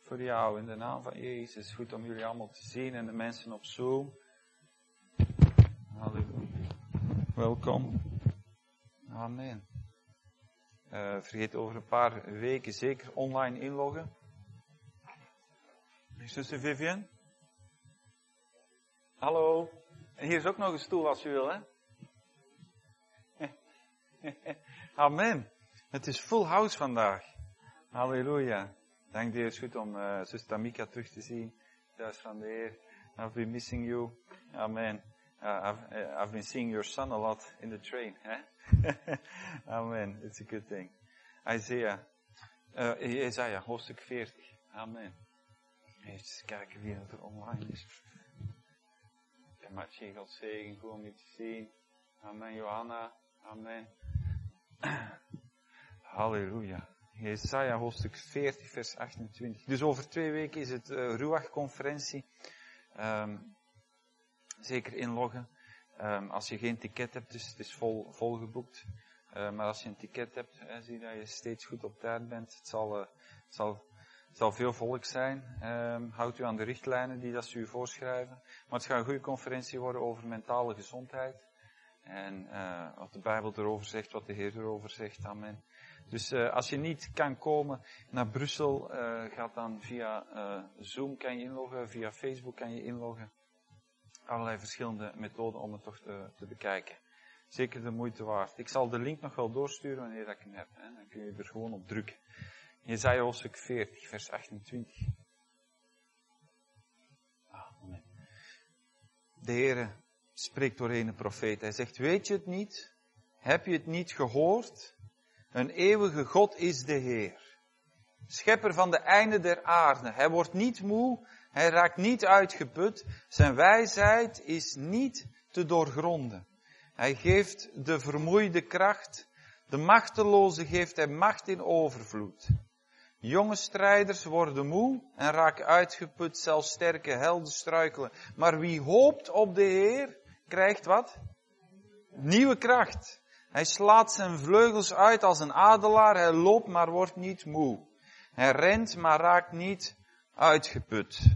voor jou in de naam van Jezus. Goed om jullie allemaal te zien en de mensen op Zoom. Halleluja. Welkom. Amen. Vergeet over een paar weken zeker online inloggen. Zuster Vivian. Hallo. En hier is ook nog een stoel als u wil, hè? Amen. Het is full house vandaag. Halleluja. Dank de Heer. Het is goed om zuster Tamika terug te zien. Thuis van de Heer. I've been missing you. Amen. I've been seeing your son a lot in the train. Amen. It's a good thing. Isaiah, hoofdstuk 40. Amen. Eens kijken wie er online is. Ja, Martje, God zegen, goed om je te zien. Amen, Johanna. Amen. Halleluja. Jesaja hoofdstuk 40 vers 28. Dus over 2 weken is het Ruach-conferentie. Zeker inloggen. Als je geen ticket hebt, dus het is vol geboekt. Maar als je een ticket hebt, zie dat je steeds goed op tijd bent. Het zal veel volk zijn. Houd u aan de richtlijnen die dat ze u voorschrijven. Maar het gaat een goede conferentie worden over mentale gezondheid. En wat de Bijbel erover zegt, wat de Heer erover zegt. Amen. Dus als je niet kan komen naar Brussel, ga dan via Zoom kan je inloggen, via Facebook kan je inloggen. Allerlei verschillende methoden om het toch te bekijken. Zeker de moeite waard. Ik zal de link nog wel doorsturen wanneer dat ik hem heb. Hè. Dan kun je er gewoon op drukken. Jesaja hoofdstuk 40, vers 28. Amen. De Heere spreekt door een profeet. Hij zegt, weet je het niet? Heb je het niet gehoord? Een eeuwige God is de Heer. Schepper van de einden der aarde. Hij wordt niet moe. Hij raakt niet uitgeput. Zijn wijsheid is niet te doorgronden. Hij geeft de vermoeide kracht. De machteloze geeft hij macht in overvloed. Jonge strijders worden moe en raken uitgeput. Zelfs sterke helden struikelen. Maar wie hoopt op de Heer, krijgt wat? Nieuwe kracht. Hij slaat zijn vleugels uit als een adelaar. Hij loopt, maar wordt niet moe. Hij rent, maar raakt niet uitgeput.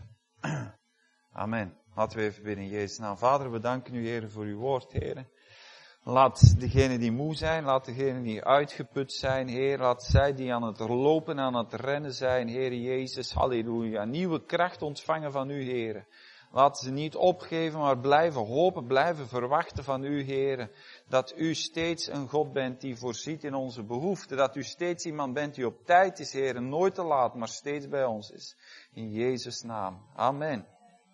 Amen. Laten we even bidden in Jezus' naam. Vader, we danken u, Heer, voor uw woord, Heer. Laat degenen die moe zijn, laat degenen die uitgeput zijn, Heer. Laat zij die aan het lopen, aan het rennen zijn, Heer Jezus. Halleluja. Nieuwe kracht ontvangen van u, Heer. Laat ze niet opgeven, maar blijven hopen, blijven verwachten van u, Heer. Dat u steeds een God bent die voorziet in onze behoeften. Dat u steeds iemand bent die op tijd is, Heer. Nooit te laat, maar steeds bij ons is. In Jezus' naam. Amen.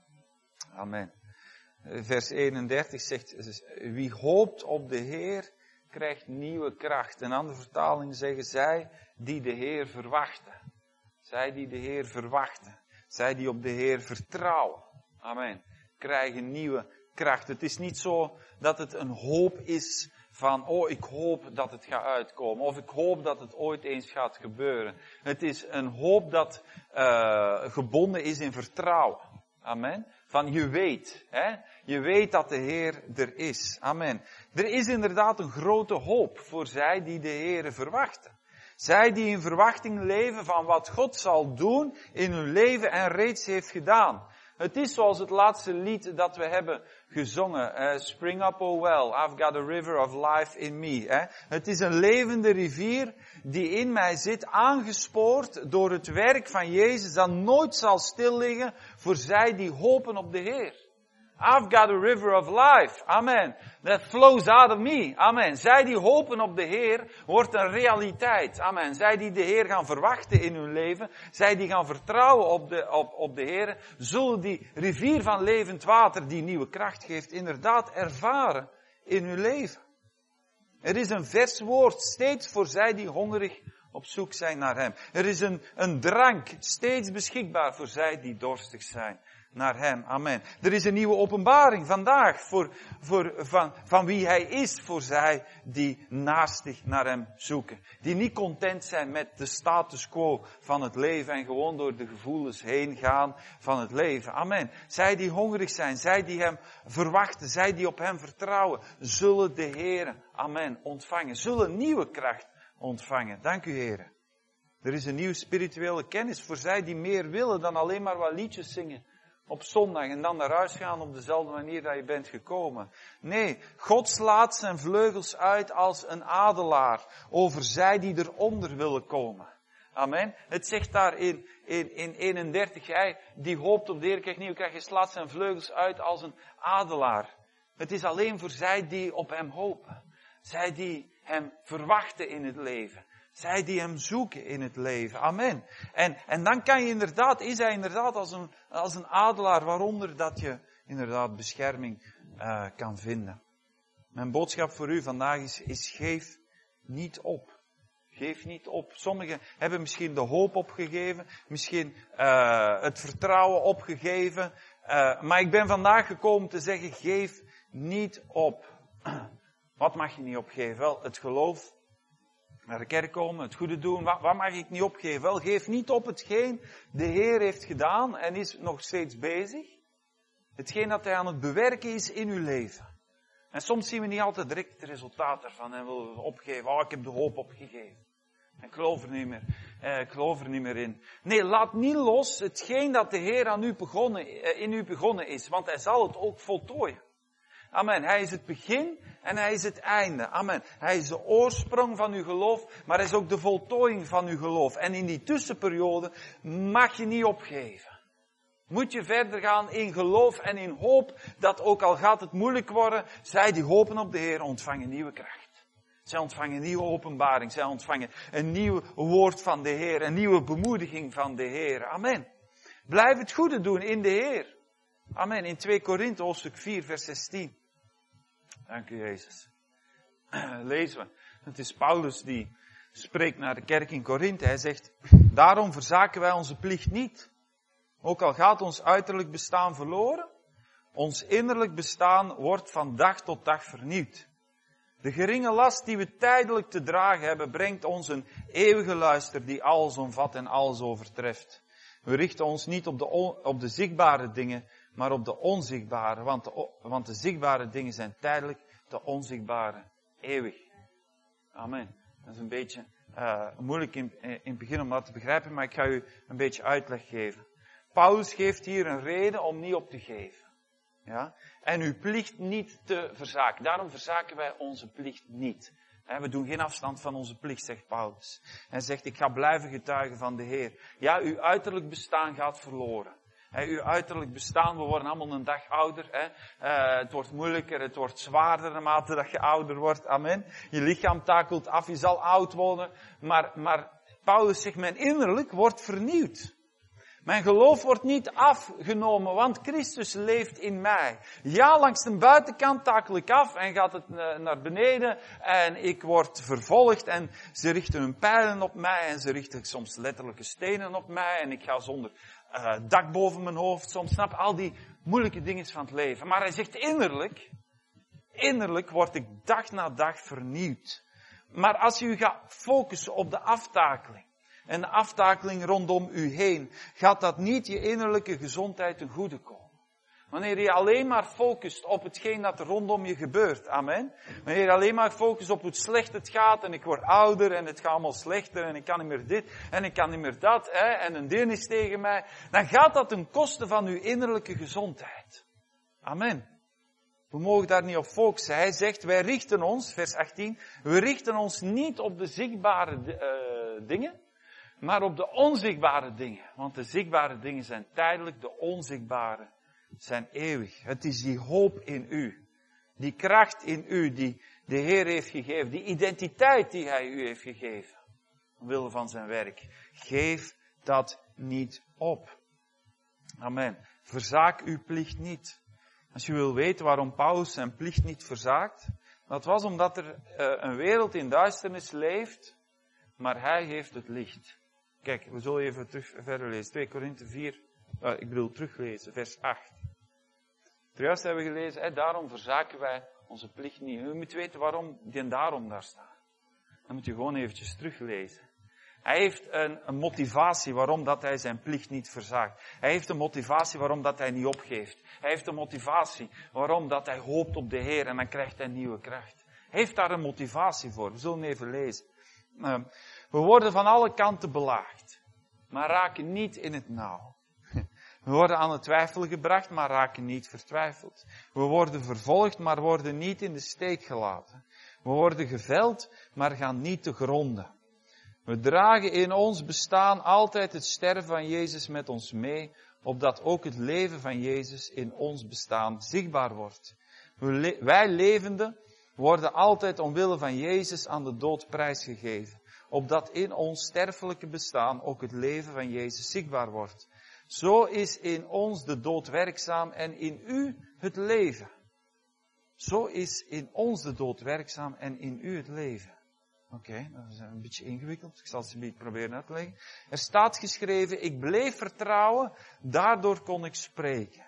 Amen. Vers 31 zegt, wie hoopt op de Heer, krijgt nieuwe kracht. Een andere vertaling zeggen, zij die de Heer verwachten. Zij die de Heer verwachten. Zij die op de Heer vertrouwen. Amen. Krijgen nieuwe kracht. Het is niet zo dat het een hoop is van, ik hoop dat het gaat uitkomen. Of ik hoop dat het ooit eens gaat gebeuren. Het is een hoop dat gebonden is in vertrouwen. Amen. Van je weet, hè. Je weet dat de Heer er is. Amen. Er is inderdaad een grote hoop voor zij die de Heer verwachten. Zij die in verwachting leven van wat God zal doen in hun leven en reeds heeft gedaan. Het is zoals het laatste lied dat we hebben gezongen. Spring up, oh well, I've got a river of life in me. Het is een levende rivier die in mij zit, aangespoord door het werk van Jezus, dat nooit zal stilliggen voor zij die hopen op de Heer. I've got a river of life. Amen. That flows out of me. Amen. Zij die hopen op de Heer, wordt een realiteit. Amen. Zij die de Heer gaan verwachten in hun leven, zij die gaan vertrouwen op de Heer, zullen die rivier van levend water, die nieuwe kracht geeft, inderdaad ervaren in hun leven. Er is een vers woord steeds voor zij die hongerig op zoek zijn naar Hem. Er is een drank steeds beschikbaar voor zij die dorstig zijn naar Hem. Amen. Er is een nieuwe openbaring vandaag van wie Hij is voor zij die naastig naar Hem zoeken. Die niet content zijn met de status quo van het leven en gewoon door de gevoelens heen gaan van het leven. Amen. Zij die hongerig zijn, zij die Hem verwachten, zij die op Hem vertrouwen, zullen de Heere, amen, ontvangen. Zullen nieuwe kracht ontvangen. Dank u, Heere. Er is een nieuwe spirituele kennis voor zij die meer willen dan alleen maar wat liedjes zingen op zondag en dan naar huis gaan op dezelfde manier dat je bent gekomen. Nee, God slaat zijn vleugels uit als een adelaar over zij die eronder willen komen. Amen. Het zegt daar in 31, hij die hoopt op de Heer krijgt nieuwe kracht, hij slaat zijn vleugels uit als een adelaar. Het is alleen voor zij die op hem hopen. Zij die hem verwachten in het leven. Zij die hem zoeken in het leven. Amen. En dan kan je inderdaad, is hij inderdaad als een adelaar, waaronder dat je inderdaad bescherming kan vinden. Mijn boodschap voor u vandaag is geef niet op. Geef niet op. Sommigen hebben misschien de hoop opgegeven, misschien het vertrouwen opgegeven. Maar ik ben vandaag gekomen te zeggen, geef niet op. Wat mag je niet opgeven? Wel, het geloof, naar de kerk komen, het goede doen. Wat mag ik niet opgeven? Wel, geef niet op hetgeen de Heer heeft gedaan en is nog steeds bezig. Hetgeen dat hij aan het bewerken is in uw leven. En soms zien we niet altijd direct het resultaat ervan en willen we opgeven. Oh, ik heb de hoop opgegeven. Ik geloof er niet meer in. Nee, laat niet los hetgeen dat de Heer in u begonnen is. Want hij zal het ook voltooien. Amen. Hij is het begin en hij is het einde. Amen. Hij is de oorsprong van uw geloof, maar hij is ook de voltooiing van uw geloof. En in die tussenperiode mag je niet opgeven. Moet je verder gaan in geloof en in hoop, dat ook al gaat het moeilijk worden, zij die hopen op de Heer ontvangen nieuwe kracht. Zij ontvangen een nieuwe openbaring. Zij ontvangen een nieuw woord van de Heer. Een nieuwe bemoediging van de Heer. Amen. Blijf het goede doen in de Heer. Amen. In 2 Korinthe hoofdstuk 4 vers 16. Dank u Jezus. Lezen we. Het is Paulus die spreekt naar de kerk in Korinthe. Hij zegt, daarom verzaken wij onze plicht niet. Ook al gaat ons uiterlijk bestaan verloren. Ons innerlijk bestaan wordt van dag tot dag vernieuwd. De geringe last die we tijdelijk te dragen hebben, brengt ons een eeuwige luister die alles omvat en alles overtreft. We richten ons niet op de zichtbare dingen, maar op de onzichtbare, want de zichtbare dingen zijn tijdelijk, de onzichtbare eeuwig. Amen. Dat is een beetje moeilijk in het begin om dat te begrijpen, maar ik ga u een beetje uitleg geven. Paulus geeft hier een reden om niet op te geven. Ja? En uw plicht niet te verzaken. Daarom verzaken wij onze plicht niet. We doen geen afstand van onze plicht, zegt Paulus. Hij zegt, ik ga blijven getuigen van de Heer. Ja, uw uiterlijk bestaan gaat verloren. Uw uiterlijk bestaan, we worden allemaal een dag ouder. Het wordt moeilijker, het wordt zwaarder naarmate dat je ouder wordt. Amen. Je lichaam takelt af, je zal oud worden. Maar Paulus zegt, mijn innerlijk wordt vernieuwd. Mijn geloof wordt niet afgenomen, want Christus leeft in mij. Ja, langs de buitenkant takel ik af en gaat het naar beneden en ik word vervolgd en ze richten hun pijlen op mij en ze richten soms letterlijke stenen op mij en ik ga zonder dak boven mijn hoofd. Soms snap al die moeilijke dingen van het leven. Maar hij zegt innerlijk word ik dag na dag vernieuwd. Maar als u gaat focussen op de aftakeling, en de aftakeling rondom u heen, gaat dat niet je innerlijke gezondheid ten goede komen. Wanneer je alleen maar focust op hetgeen dat er rondom je gebeurt, amen. Wanneer je alleen maar focust op hoe slecht het gaat en ik word ouder en het gaat allemaal slechter en ik kan niet meer dit en ik kan niet meer dat en een ding is tegen mij, dan gaat dat ten koste van uw innerlijke gezondheid. Amen. We mogen daar niet op focussen. Hij zegt, wij richten ons, vers 18, we richten ons niet op de zichtbare dingen, maar op de onzichtbare dingen. Want de zichtbare dingen zijn tijdelijk, de onzichtbare zijn eeuwig. Het is die hoop in u. Die kracht in u die de Heer heeft gegeven. Die identiteit die Hij u heeft gegeven. Omwille van zijn werk. Geef dat niet op. Amen. Verzaak uw plicht niet. Als je wil weten waarom Paulus zijn plicht niet verzaakt. Dat was omdat er een wereld in duisternis leeft. Maar hij heeft het licht. Kijk, we zullen even verder lezen. 2 Korinthe 4, teruglezen, vers 8. Juist hebben we gelezen, daarom verzaken wij onze plicht niet. U moet weten waarom die daarom daar staat. Dan moet je gewoon eventjes teruglezen. Hij heeft een motivatie waarom dat hij zijn plicht niet verzaakt. Hij heeft een motivatie waarom dat hij niet opgeeft. Hij heeft een motivatie waarom dat hij hoopt op de Heer en dan krijgt hij nieuwe kracht. Hij heeft daar een motivatie voor. We zullen even lezen. We worden van alle kanten belaagd, maar raken niet in het nauw. We worden aan het twijfelen gebracht, maar raken niet vertwijfeld. We worden vervolgd, maar worden niet in de steek gelaten. We worden geveld, maar gaan niet te gronden. We dragen in ons bestaan altijd het sterven van Jezus met ons mee, opdat ook het leven van Jezus in ons bestaan zichtbaar wordt. Wij levenden worden altijd omwille van Jezus aan de dood prijsgegeven, opdat in ons sterfelijke bestaan ook het leven van Jezus zichtbaar wordt. Zo is in ons de dood werkzaam en in u het leven. Zo is in ons de dood werkzaam en in u het leven. Oké, dat is een beetje ingewikkeld. Ik zal het een beetje proberen uit te leggen. Er staat geschreven, ik bleef vertrouwen, daardoor kon ik spreken.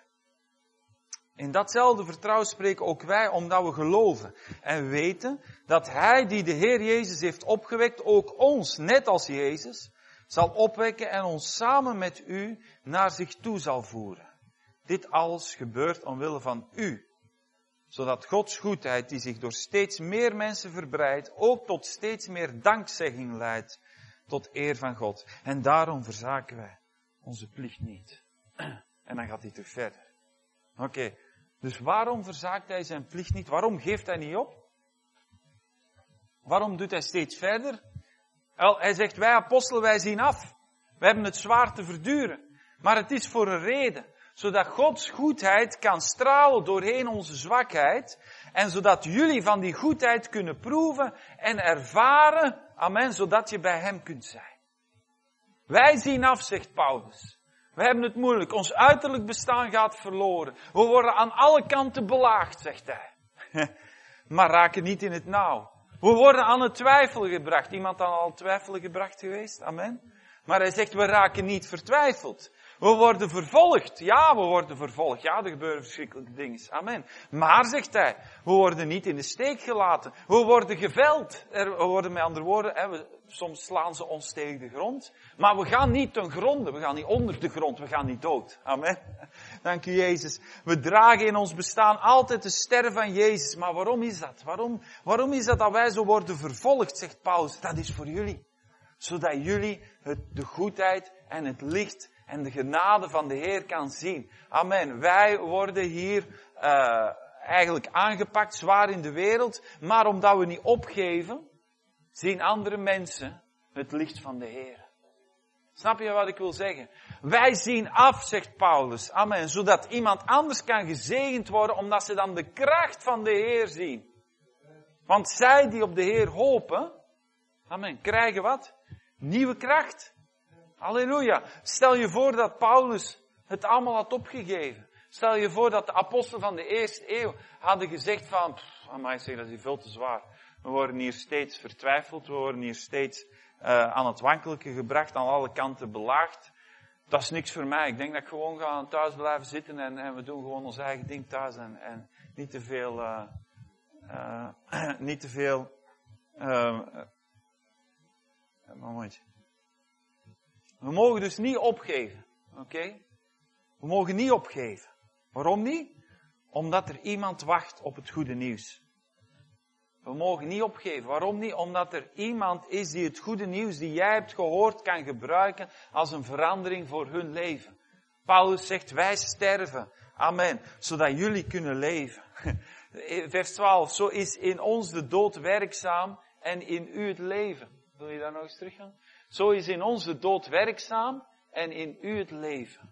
In datzelfde vertrouwen spreken ook wij, omdat we geloven en weten dat Hij die de Heer Jezus heeft opgewekt, ook ons, net als Jezus, zal opwekken en ons samen met u naar zich toe zal voeren. Dit alles gebeurt omwille van u, zodat Gods goedheid, die zich door steeds meer mensen verbreidt, ook tot steeds meer dankzegging leidt, tot eer van God. En daarom verzaken wij onze plicht niet. En dan gaat hij terug verder. Oké, dus waarom verzaakt hij zijn plicht niet? Waarom geeft hij niet op? Waarom doet hij steeds verder? Wel, hij zegt, wij apostelen, wij zien af. We hebben het zwaar te verduren. Maar het is voor een reden. Zodat Gods goedheid kan stralen doorheen onze zwakheid. En zodat jullie van die goedheid kunnen proeven en ervaren. Amen, zodat je bij hem kunt zijn. Wij zien af, zegt Paulus. We hebben het moeilijk. Ons uiterlijk bestaan gaat verloren. We worden aan alle kanten belaagd, zegt hij. Maar raken niet in het nauw. We worden aan het twijfelen gebracht. Iemand aan het twijfelen gebracht geweest? Amen. Maar hij zegt, we raken niet vertwijfeld. We worden vervolgd. Ja, we worden vervolgd. Ja, er gebeuren verschrikkelijke dingen. Amen. Maar, zegt hij, we worden niet in de steek gelaten. We worden geveld. We worden met andere woorden, soms slaan ze ons tegen de grond. Maar we gaan niet ten gronde. We gaan niet onder de grond. We gaan niet dood. Amen. Dank u, Jezus. We dragen in ons bestaan altijd de ster van Jezus. Maar waarom is dat? Waarom is dat wij zo worden vervolgd, zegt Paulus? Dat is voor jullie. Zodat jullie de goedheid en het licht en de genade van de Heer kan zien. Amen. Wij worden hier eigenlijk aangepakt, zwaar in de wereld. Maar omdat we niet opgeven, zien andere mensen het licht van de Heer. Snap je wat ik wil zeggen? Wij zien af, zegt Paulus. Amen. Zodat iemand anders kan gezegend worden, omdat ze dan de kracht van de Heer zien. Want zij die op de Heer hopen, amen, krijgen wat? Nieuwe kracht. Halleluja. Stel je voor dat Paulus het allemaal had opgegeven. Stel je voor dat de apostelen van de eerste eeuw hadden gezegd van, amai, zeg, dat is hier veel te zwaar. We worden hier steeds vertwijfeld, we worden hier steeds aan het wankelijke gebracht, aan alle kanten belaagd. Dat is niks voor mij. Ik denk dat ik gewoon ga thuis blijven zitten en we doen gewoon ons eigen ding thuis en niet te veel, een momentje. We mogen dus niet opgeven. Oké? We mogen niet opgeven. Waarom niet? Omdat er iemand wacht op het goede nieuws. We mogen niet opgeven. Waarom niet? Omdat er iemand is die het goede nieuws die jij hebt gehoord kan gebruiken als een verandering voor hun leven. Paulus zegt, wij sterven. Amen. Zodat jullie kunnen leven. Vers 12. Zo is in ons de dood werkzaam en in u het leven. Wil je daar nog eens terug gaan? Zo is in ons de dood werkzaam en in u het leven.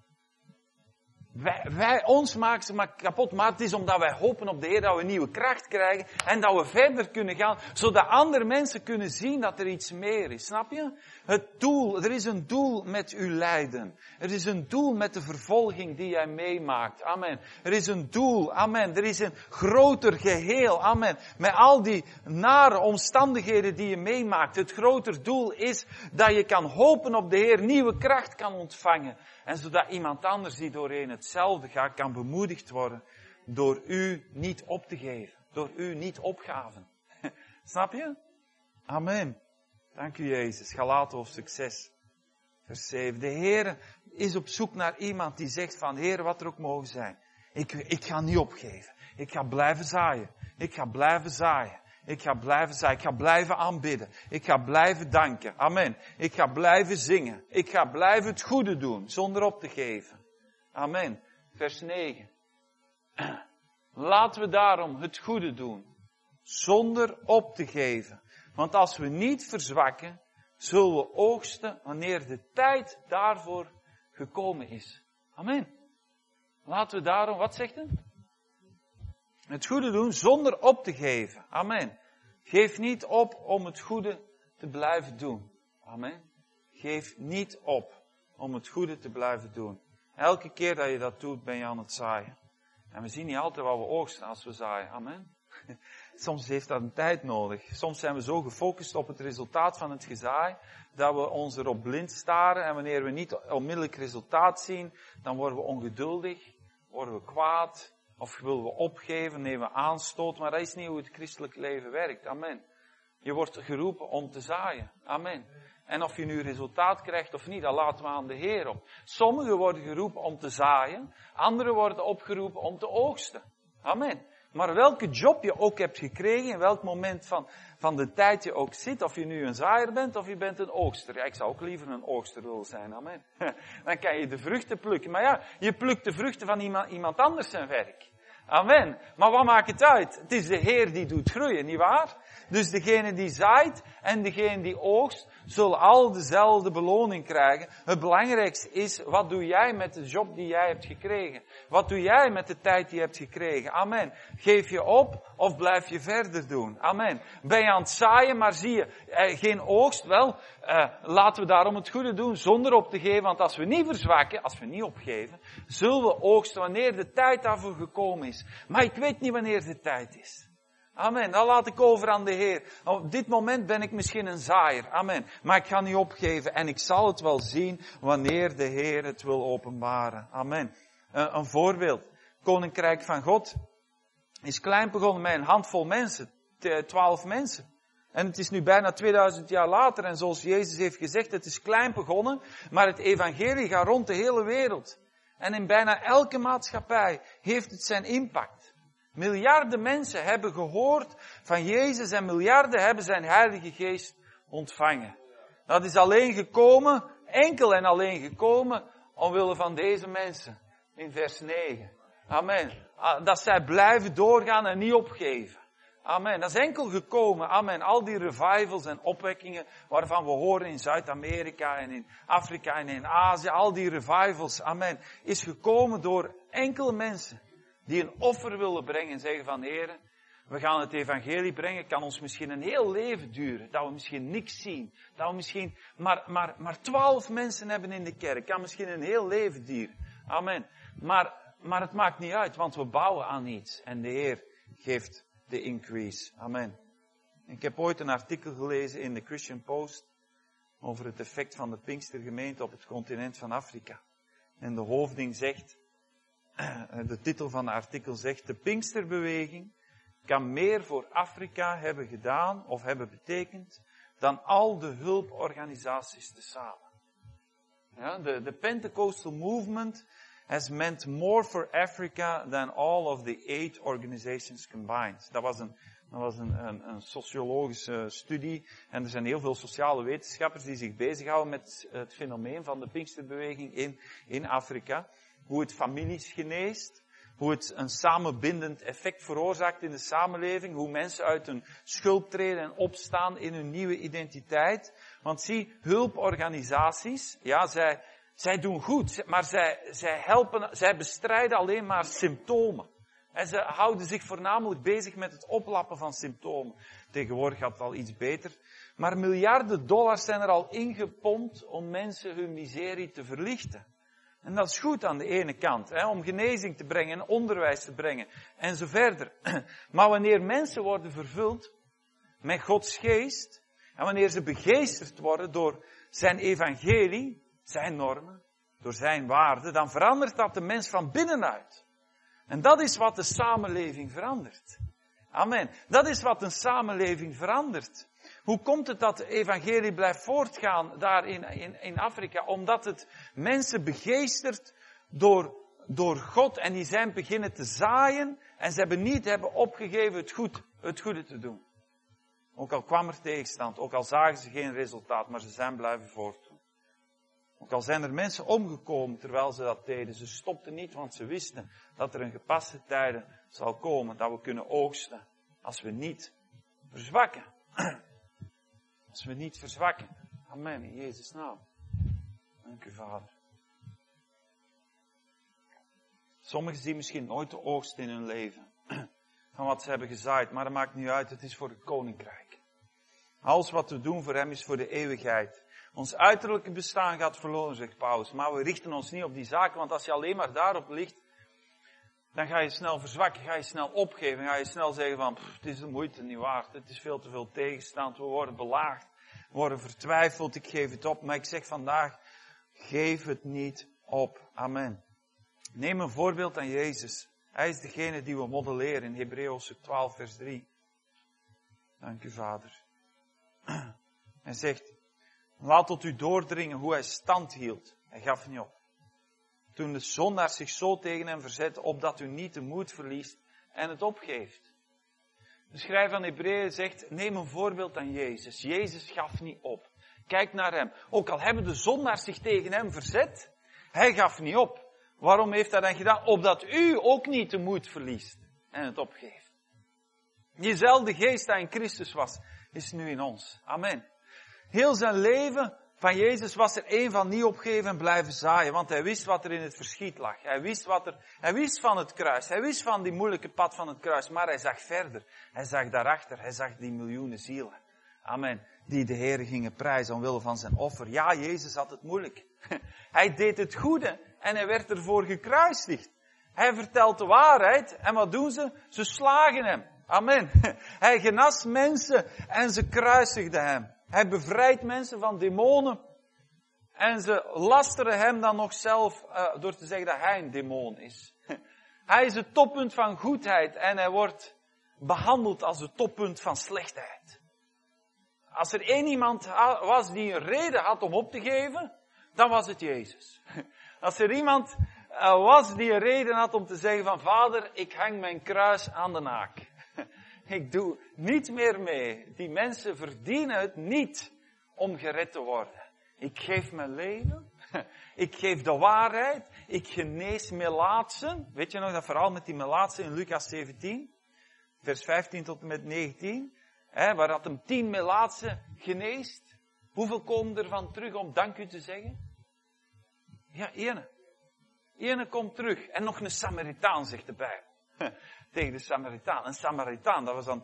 Ons maken ze maar kapot, maar het is omdat wij hopen op de Heer dat we nieuwe kracht krijgen en dat we verder kunnen gaan, zodat andere mensen kunnen zien dat er iets meer is. Snap je? Het doel, er is een doel met uw lijden. Er is een doel met de vervolging die jij meemaakt. Amen. Er is een doel. Amen. Er is een groter geheel. Amen. Met al die nare omstandigheden die je meemaakt. Het groter doel is dat je kan hopen op de Heer, nieuwe kracht kan ontvangen. En zodat iemand anders die doorheen hetzelfde gaat, kan bemoedigd worden door u niet op te geven. Door u niet opgaven. Snap je? Amen. Dank u, Jezus. Galaten hoofdstuk 6, vers 7. De Heer is op zoek naar iemand die zegt van, Heer, wat er ook mogen zijn. Ik ga niet opgeven. Ik ga blijven zaaien. Ik ga blijven zaaien. Ik ga blijven zaaien. Ik ga blijven aanbidden. Ik ga blijven danken. Amen. Ik ga blijven zingen. Ik ga blijven het goede doen, zonder op te geven. Amen. Vers 9. Laten we daarom het goede doen, zonder op te geven. Want als we niet verzwakken, zullen we oogsten wanneer de tijd daarvoor gekomen is. Amen. Laten we daarom, wat zegt het? Het goede doen zonder op te geven. Amen. Geef niet op om het goede te blijven doen. Amen. Geef niet op om het goede te blijven doen. Elke keer dat je dat doet, ben je aan het zaaien. En we zien niet altijd wat we oogsten als we zaaien. Amen. Soms heeft dat een tijd nodig. Soms zijn we zo gefocust op het resultaat van het gezaai, dat we ons erop blind staren. En wanneer we niet onmiddellijk resultaat zien, dan worden we ongeduldig, worden we kwaad, of willen we opgeven, nemen we aanstoot. Maar dat is niet hoe het christelijk leven werkt. Amen. Je wordt geroepen om te zaaien. Amen. En of je nu resultaat krijgt of niet, dat laten we aan de Heer op. Sommigen worden geroepen om te zaaien, anderen worden opgeroepen om te oogsten. Amen. Maar welke job je ook hebt gekregen, in welk moment van de tijd je ook zit, of je nu een zaaier bent of je bent een oogster. Ja, ik zou ook liever een oogster willen zijn, amen. Dan kan je de vruchten plukken. Maar ja, je plukt de vruchten van iemand anders zijn werk. Amen. Maar wat maakt het uit? Het is de Heer die doet groeien, nietwaar? Dus degene die zaait en degene die oogst, zullen al dezelfde beloning krijgen. Het belangrijkste is, wat doe jij met de job die jij hebt gekregen? Wat doe jij met de tijd die je hebt gekregen? Amen. Geef je op of blijf je verder doen? Amen. Ben je aan het zaaien, maar zie je geen oogst? Wel, laten we daarom het goede doen, zonder op te geven. Want als we niet verzwakken, als we niet opgeven, zullen we oogsten wanneer de tijd daarvoor gekomen is. Maar ik weet niet wanneer de tijd is. Amen. Dat laat ik over aan de Heer. Op dit moment ben ik misschien een zaaier. Amen. Maar ik ga niet opgeven. En ik zal het wel zien wanneer de Heer het wil openbaren. Amen. Een voorbeeld. Koninkrijk van God is klein begonnen met een handvol mensen. 12 mensen. En het is nu bijna 2000 jaar later. En zoals Jezus heeft gezegd, het is klein begonnen. Maar het evangelie gaat rond de hele wereld. En in bijna elke maatschappij heeft het zijn impact. Miljarden mensen hebben gehoord van Jezus en miljarden hebben zijn Heilige Geest ontvangen. Dat is alleen gekomen, enkel en alleen gekomen, omwille van deze mensen. In vers 9. Amen. Dat zij blijven doorgaan en niet opgeven. Amen. Dat is enkel gekomen. Amen. Al die revivals en opwekkingen waarvan we horen in Zuid-Amerika en in Afrika en in Azië. Al die revivals. Amen. Is gekomen door enkele mensen. Die een offer willen brengen en zeggen van Heere, we gaan het evangelie brengen, kan ons misschien een heel leven duren, dat we misschien niks zien, dat we misschien maar 12 mensen hebben in de kerk, kan misschien een heel leven duren. Amen. Maar het maakt niet uit, want we bouwen aan iets en de Heer geeft de increase. Amen. Ik heb ooit een artikel gelezen in de Christian Post over het effect van de Pinkstergemeente op het continent van Afrika. En de hoofding zegt, de titel van het artikel zegt, de Pinksterbeweging kan meer voor Afrika hebben gedaan of hebben betekend dan al de hulporganisaties tezamen. Ja, de Pentecostal movement has meant more for Africa than all of the 8 organizations combined. Dat was een sociologische studie en er zijn heel veel sociale wetenschappers die zich bezighouden met het fenomeen van de Pinksterbeweging in Afrika. Hoe het families geneest, hoe het een samenbindend effect veroorzaakt in de samenleving, hoe mensen uit hun schulp treden en opstaan in hun nieuwe identiteit. Want zie, hulporganisaties, ja, zij doen goed, maar zij bestrijden alleen maar symptomen. En ze houden zich voornamelijk bezig met het oplappen van symptomen. Tegenwoordig gaat het al iets beter. Maar miljarden dollars zijn er al ingepompt om mensen hun miserie te verlichten. En dat is goed aan de ene kant, om genezing te brengen en onderwijs te brengen en zo verder. Maar wanneer mensen worden vervuld met Gods geest, en wanneer ze begeesterd worden door zijn evangelie, zijn normen, door zijn waarden, dan verandert dat de mens van binnenuit. En dat is wat de samenleving verandert. Amen. Dat is wat een samenleving verandert. Hoe komt het dat de evangelie blijft voortgaan daar in Afrika? Omdat het mensen begeestert door God en die zijn beginnen te zaaien en ze hebben opgegeven het goede te doen. Ook al kwam er tegenstand, ook al zagen ze geen resultaat, maar ze zijn blijven voortdoen. Ook al zijn er mensen omgekomen terwijl ze dat deden, ze stopten niet, want ze wisten dat er een gepaste tijde zal komen, dat we kunnen oogsten. Als we niet verzwakken. Als we niet verzwakken. Amen, in Jezus' naam. Dank u, Vader. Sommigen zien misschien nooit de oogst in hun leven. Van wat ze hebben gezaaid, maar dat maakt niet uit, het is voor het koninkrijk. Alles wat we doen voor hem is voor de eeuwigheid. Ons uiterlijke bestaan gaat verloren, zegt Paulus, maar we richten ons niet op die zaken, want als je alleen maar daarop ligt, dan ga je snel verzwakken, ga je snel opgeven, ga je snel zeggen van, het is de moeite niet waard, het is veel te veel tegenstand, we worden belaagd, we worden vertwijfeld, ik geef het op, maar ik zeg vandaag, geef het niet op. Amen. Neem een voorbeeld aan Jezus. Hij is degene die we modelleren in Hebreeën 12 vers 3. Dank u, Vader. Hij zegt, laat tot u doordringen hoe hij stand hield. Hij gaf niet op. Toen de zondaar zich zo tegen hem verzette, opdat u niet de moed verliest en het opgeeft. De schrijver van Hebreeën zegt, neem een voorbeeld aan Jezus. Jezus gaf niet op. Kijk naar hem. Ook al hebben de zondaars zich tegen hem verzet, hij gaf niet op. Waarom heeft hij dan gedaan? Opdat u ook niet de moed verliest en het opgeeft. Diezelfde geest die in Christus was, is nu in ons. Amen. Heel zijn leven van Jezus was er één van niet opgeven en blijven zaaien. Want hij wist wat er in het verschiet lag. Hij wist van het kruis. Hij wist van die moeilijke pad van het kruis. Maar hij zag verder. Hij zag daarachter. Hij zag die miljoenen zielen. Amen. Die de Heer gingen prijzen omwille van zijn offer. Ja, Jezus had het moeilijk. Hij deed het goede en hij werd ervoor gekruisigd. Hij vertelt de waarheid en wat doen ze? Ze slagen hem. Amen. Hij genas mensen en ze kruisigden hem. Hij bevrijdt mensen van demonen. En ze lasteren hem dan nog zelf door te zeggen dat hij een demon is. Hij is het toppunt van goedheid en hij wordt behandeld als het toppunt van slechtheid. Als er één iemand was die een reden had om op te geven, dan was het Jezus. Als er iemand was die een reden had om te zeggen van Vader, ik hang mijn kruis aan de naak. Ik doe niet meer mee. Die mensen verdienen het niet om gered te worden. Ik geef mijn leven. Ik geef de waarheid. Ik genees melaatsen. Weet je nog dat verhaal met die melaatsen in Lucas 17? Vers 15 tot en met 19. Waar dat hem 10 melaatsen geneest. Hoeveel komen ervan terug om dank u te zeggen? Ja, ene komt terug. En nog een Samaritaan, zegt de Bijbel. Tegen de Samaritaan. Een Samaritaan, dat was dan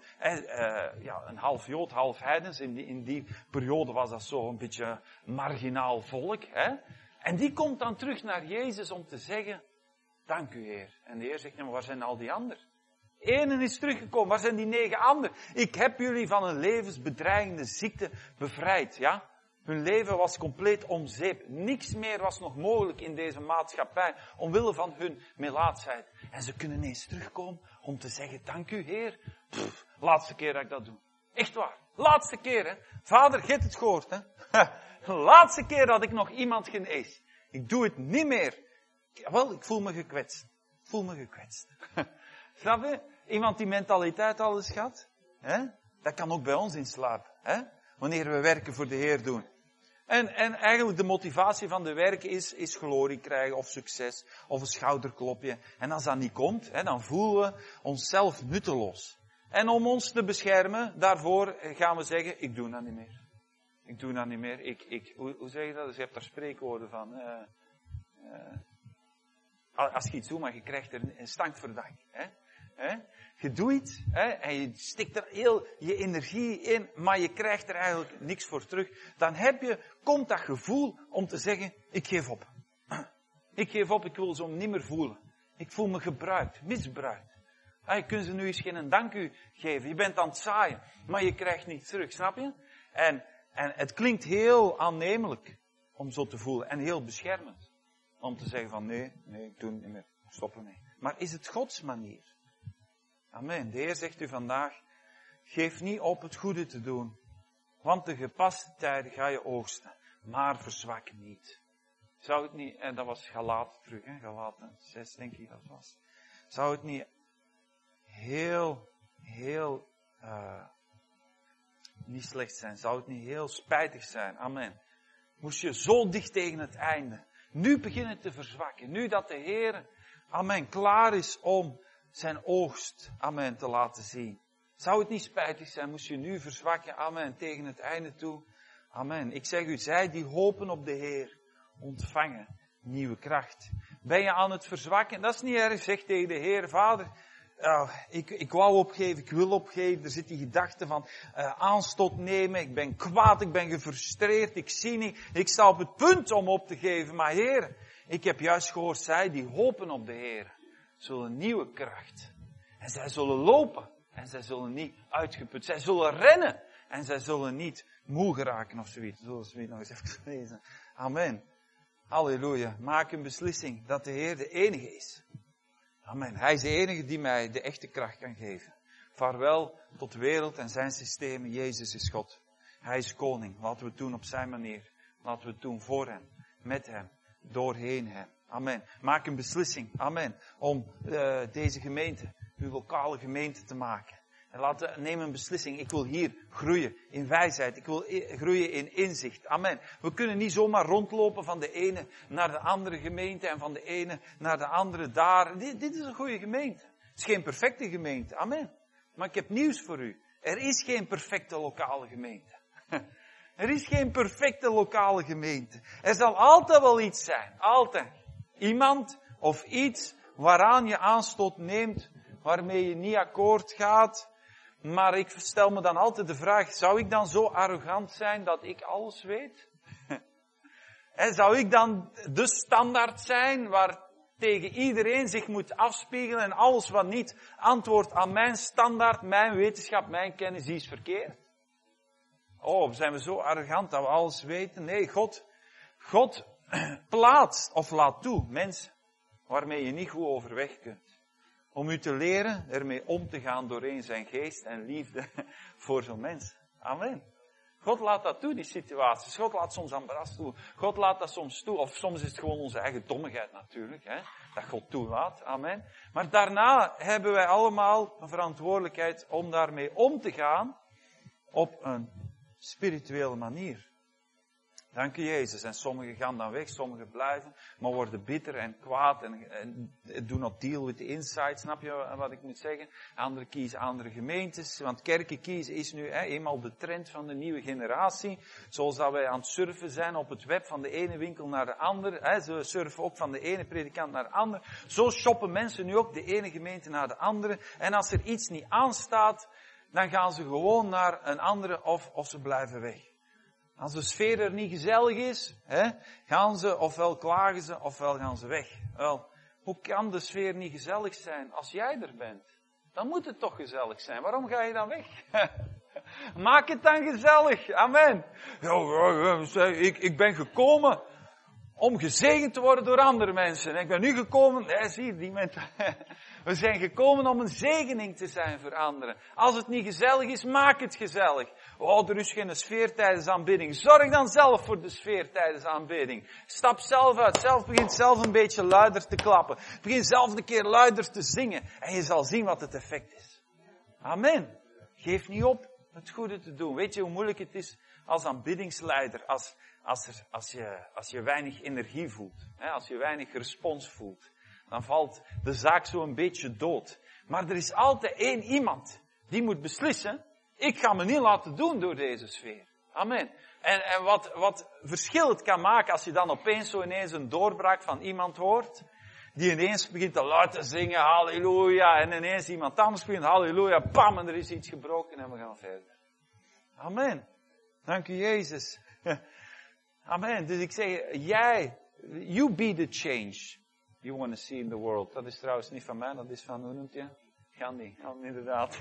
een half Jood, half heidens. In die periode was dat zo een beetje marginaal volk. En die komt dan terug naar Jezus om te zeggen, dank u Heer. En de Heer zegt, maar waar zijn al die anderen? Ene is teruggekomen, waar zijn die 9 anderen? Ik heb jullie van een levensbedreigende ziekte bevrijd, ja? Hun leven was compleet om zeep. Niks meer was nog mogelijk in deze maatschappij, omwille van hun melaatsheid. En ze kunnen ineens terugkomen om te zeggen, dank u Heer. Laatste keer dat ik dat doe. Echt waar. Laatste keer, hè. Vader, je hebt het gehoord, hè. Laatste keer dat ik nog iemand genees. Ik doe het niet meer. Wel, ik voel me gekwetst. Snap je? Iemand die mentaliteit alles gaat, hè? Dat kan ook bij ons inslapen, hè? Wanneer we werken voor de Heer doen. En eigenlijk de motivatie van de werken is glorie krijgen of succes of een schouderklopje. En als dat niet komt, dan voelen we onszelf nutteloos. En om ons te beschermen, daarvoor gaan we zeggen, ik doe dat niet meer. Hoe zeg je dat? Dus je hebt daar spreekwoorden van. Als je iets doet, maar je krijgt er een stank voor dank. Je doet iets, en je stikt er heel je energie in, maar je krijgt er eigenlijk niks voor terug. Dan komt dat gevoel om te zeggen, ik geef op. Ik geef op, ik wil zo niet meer voelen. Ik voel me gebruikt, misbruikt. Je kunt ze nu eens geen dank u geven. Je bent aan het zaaien, maar je krijgt niets terug, snap je? En het klinkt heel aannemelijk om zo te voelen en heel beschermend. Om te zeggen van nee, ik doe het niet meer, stop ermee. Maar is het Gods manier? Amen. De Heer zegt u vandaag, geef niet op het goede te doen. Want de gepaste tijden ga je oogsten. Maar verzwak niet. Zou het niet, en dat was Galaten terug, Galaten 6 denk ik dat was. Zou het niet heel niet slecht zijn? Zou het niet heel spijtig zijn? Amen. Moest je zo dicht tegen het einde. Nu beginnen te verzwakken. Nu dat de Heer, amen, klaar is om zijn oogst, amen, te laten zien. Zou het niet spijtig zijn? Moest je nu verzwakken, amen, tegen het einde toe? Amen. Ik zeg u, zij die hopen op de Heer, ontvangen nieuwe kracht. Ben je aan het verzwakken? Dat is niet erg. Zeg tegen de Heer, Vader, ik wou opgeven, ik wil opgeven. Er zit die gedachte van aanstoot nemen. Ik ben kwaad, ik ben gefrustreerd, ik zie niet. Ik sta op het punt om op te geven. Maar Heer, ik heb juist gehoord, zij die hopen op de Heer, zullen nieuwe kracht. En zij zullen lopen. En zij zullen niet uitgeput. Zij zullen rennen. En zij zullen niet moe geraken of zoiets. Zullen we het nog eens even lezen. Amen. Halleluja. Maak een beslissing dat de Heer de enige is. Amen. Hij is de enige die mij de echte kracht kan geven. Vaarwel tot de wereld en zijn systemen. Jezus is God. Hij is koning. Laten we het doen op zijn manier. Laten we het doen voor hem. Met hem. Doorheen hem. Amen. Maak een beslissing. Amen. Om deze gemeente, uw lokale gemeente te maken. En neem een beslissing. Ik wil hier groeien in wijsheid. Ik wil groeien in inzicht. Amen. We kunnen niet zomaar rondlopen van de ene naar de andere gemeente en van de ene naar de andere daar. Dit is een goede gemeente. Het is geen perfecte gemeente. Amen. Maar ik heb nieuws voor u. Er is geen perfecte lokale gemeente. Er is geen perfecte lokale gemeente. Er zal altijd wel iets zijn. Altijd. Iemand of iets waaraan je aanstoot neemt, waarmee je niet akkoord gaat. Maar ik stel me dan altijd de vraag, zou ik dan zo arrogant zijn dat ik alles weet? En zou ik dan de standaard zijn waar tegen iedereen zich moet afspiegelen en alles wat niet antwoordt aan mijn standaard, mijn wetenschap, mijn kennis, die is verkeerd? Oh, zijn we zo arrogant dat we alles weten? Nee, God plaatst of laat toe mensen waarmee je niet goed overweg kunt. Om u te leren ermee om te gaan doorheen zijn geest en liefde voor zo'n mensen. Amen. God laat dat toe, die situaties. God laat soms embarras toe. God laat dat soms toe. Of soms is het gewoon onze eigen dommigheid natuurlijk. Hè, dat God toelaat. Amen. Maar daarna hebben wij allemaal een verantwoordelijkheid om daarmee om te gaan op een spirituele manier. Dank u Jezus. En sommigen gaan dan weg, sommigen blijven, maar worden bitter en kwaad en do not deal with the inside. Snap je wat ik moet zeggen? Anderen kiezen andere gemeentes, want kerken kiezen is nu eenmaal de trend van de nieuwe generatie. Zoals dat wij aan het surfen zijn op het web van de ene winkel naar de andere. Ze surfen ook van de ene predikant naar de andere. Zo shoppen mensen nu ook de ene gemeente naar de andere. En als er iets niet aanstaat, dan gaan ze gewoon naar een andere of ze blijven weg. Als de sfeer er niet gezellig is, gaan ze, ofwel klagen ze, ofwel gaan ze weg. Wel, hoe kan de sfeer niet gezellig zijn als jij er bent? Dan moet het toch gezellig zijn. Waarom ga je dan weg? Maak het dan gezellig. Amen. Ik ben gekomen om gezegend te worden door andere mensen. Ik ben nu gekomen, zie je die mensen. We zijn gekomen om een zegening te zijn voor anderen. Als het niet gezellig is, maak het gezellig. Oh, er is geen sfeer tijdens aanbidding. Zorg dan zelf voor de sfeer tijdens aanbidding. Stap zelf uit. Begin zelf een beetje luider te klappen. Begin zelf een keer luider te zingen. En je zal zien wat het effect is. Amen. Geef niet op het goede te doen. Weet je hoe moeilijk het is als aanbiddingsleider, als je weinig energie voelt. Als je weinig respons voelt. Dan valt de zaak zo een beetje dood. Maar er is altijd één iemand die moet beslissen, ik ga me niet laten doen door deze sfeer. Amen. En wat verschil het kan maken als je dan opeens zo ineens een doorbraak van iemand hoort, die ineens begint te luid te zingen, halleluja, en ineens iemand anders begint, halleluja, bam, en er is iets gebroken en we gaan verder. Amen. Dank u Jezus. Amen. Dus ik zeg, you be the change you want to see in the world. Dat is trouwens niet van mij, dat is van, hoe noemt je? Gandhi. Ja, inderdaad.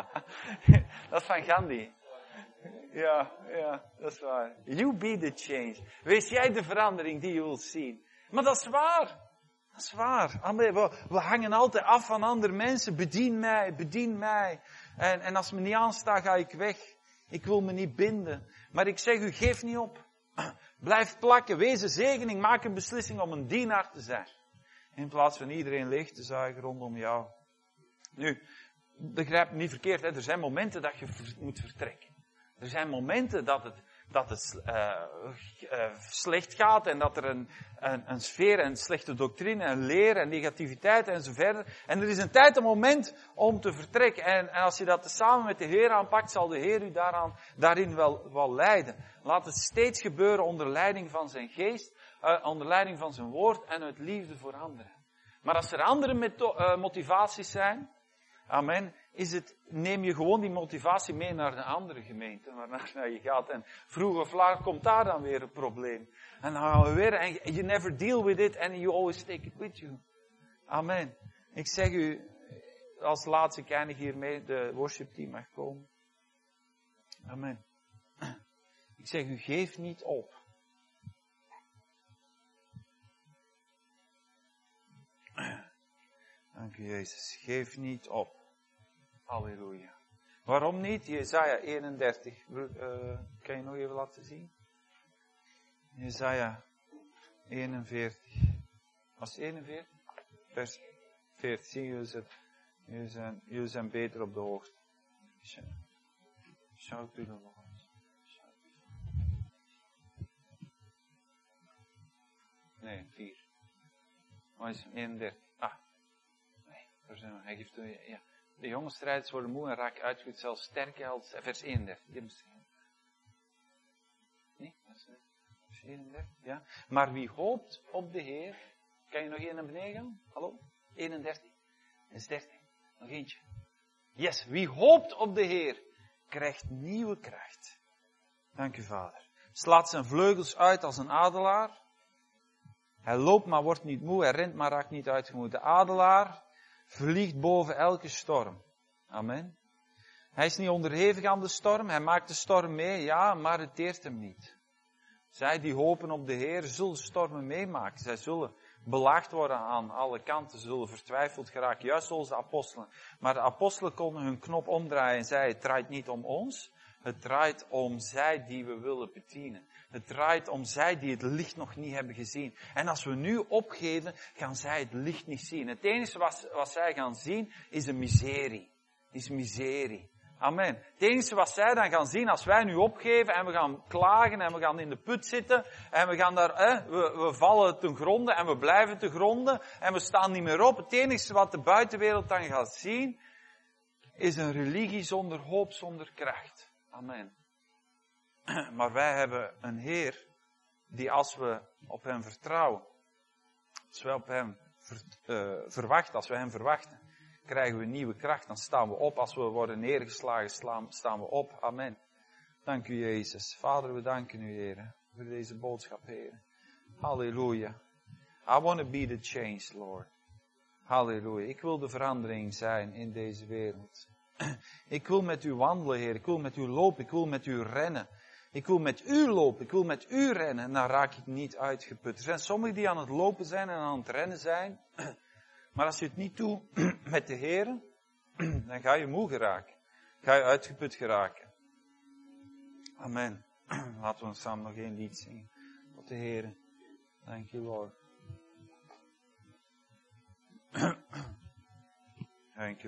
Dat is van Gandhi. Ja, dat is waar. You be the change. Wees jij de verandering die je wilt zien. Maar dat is waar. Dat is waar. Amen. We hangen altijd af van andere mensen. Bedien mij. En als het me niet aanstaat, ga ik weg. Ik wil me niet binden. Maar ik zeg u, geef niet op. Blijf plakken. Wees een zegening. Maak een beslissing om een dienaar te zijn. In plaats van iedereen leeg te zuigen rondom jou. Nu, begrijp me niet verkeerd. Er zijn momenten dat je moet vertrekken. Er zijn momenten dat het slecht gaat en dat er een sfeer en slechte doctrine en leer en negativiteit en zo verder. En er is een tijd, een moment om te vertrekken. En als je dat samen met de Heer aanpakt, zal de Heer u daarin wel leiden. Laat het steeds gebeuren onder leiding van zijn geest, onder leiding van zijn woord en uit liefde voor anderen. Maar als er andere motivaties zijn, amen, neem je gewoon die motivatie mee naar de andere gemeente waarnaar je gaat. En vroeg of laat komt daar dan weer een probleem. En dan gaan we weer, en you never deal with it and you always take it with you. Amen. Ik zeg u, als laatste kan ik hiermee, de worship team mag komen. Amen. Ik zeg u, geef niet op. Dank u Jezus. Geef niet op. Halleluja. Waarom niet? Jesaja 31. Kan je nog even laten zien? Jesaja 41. Was het 41? Vers 40. Zie jullie zijn beter op de hoogte. Shout to the Lord. Nee, 4. Wat is 31? Hij geeft, ja. De jonge strijders worden moe en raken uitgeput, zelfs sterker als vers 31. Nee? Vers 31, ja. Maar wie hoopt op de Heer, kan je nog één naar beneden gaan? Hallo? 31. Dat is 30. Nog eentje. Yes, wie hoopt op de Heer, krijgt nieuwe kracht. Dank u Vader. Slaat zijn vleugels uit als een adelaar. Hij loopt maar wordt niet moe, hij rent maar raakt niet uitgemoeid. De adelaar vliegt boven elke storm. Amen. Hij is niet onderhevig aan de storm. Hij maakt de storm mee, ja, maar het deert hem niet. Zij die hopen op de Heer zullen stormen meemaken. Zij zullen belaagd worden aan alle kanten. Ze zullen vertwijfeld geraken, juist zoals de apostelen. Maar de apostelen konden hun knop omdraaien en zeiden, het draait niet om ons. Het draait om zij die we willen bedienen. Het draait om zij die het licht nog niet hebben gezien. En als we nu opgeven, gaan zij het licht niet zien. Het enige wat zij gaan zien, is een miserie. Is miserie. Amen. Het enige wat zij dan gaan zien, als wij nu opgeven en we gaan klagen en we gaan in de put zitten en we gaan daar, we vallen ten gronde en we blijven ten gronde en we staan niet meer op. Het enige wat de buitenwereld dan gaat zien, is een religie zonder hoop, zonder kracht. Amen. Maar wij hebben een Heer die als we op hem vertrouwen, als we op hem verwachten, als we hem verwachten, krijgen we nieuwe kracht. Dan staan we op. Als we worden neergeslagen, staan we op. Amen. Dank u Jezus. Vader, we danken u Heer voor deze boodschap Heer. Halleluja. I want to be the change, Lord. Halleluja. Ik wil de verandering zijn in deze wereld. Ik wil met u wandelen, Heer. Ik wil met u lopen. Ik wil met u rennen. Ik wil met u lopen. Ik wil met u rennen. En dan raak ik niet uitgeput. Er zijn sommigen die aan het lopen zijn en aan het rennen zijn. Maar als je het niet doet met de Heer, dan ga je moe geraken. Ga je uitgeput geraken. Amen. Laten we samen nog één lied zingen. Tot de Heer. Thank you, Lord. Thank you.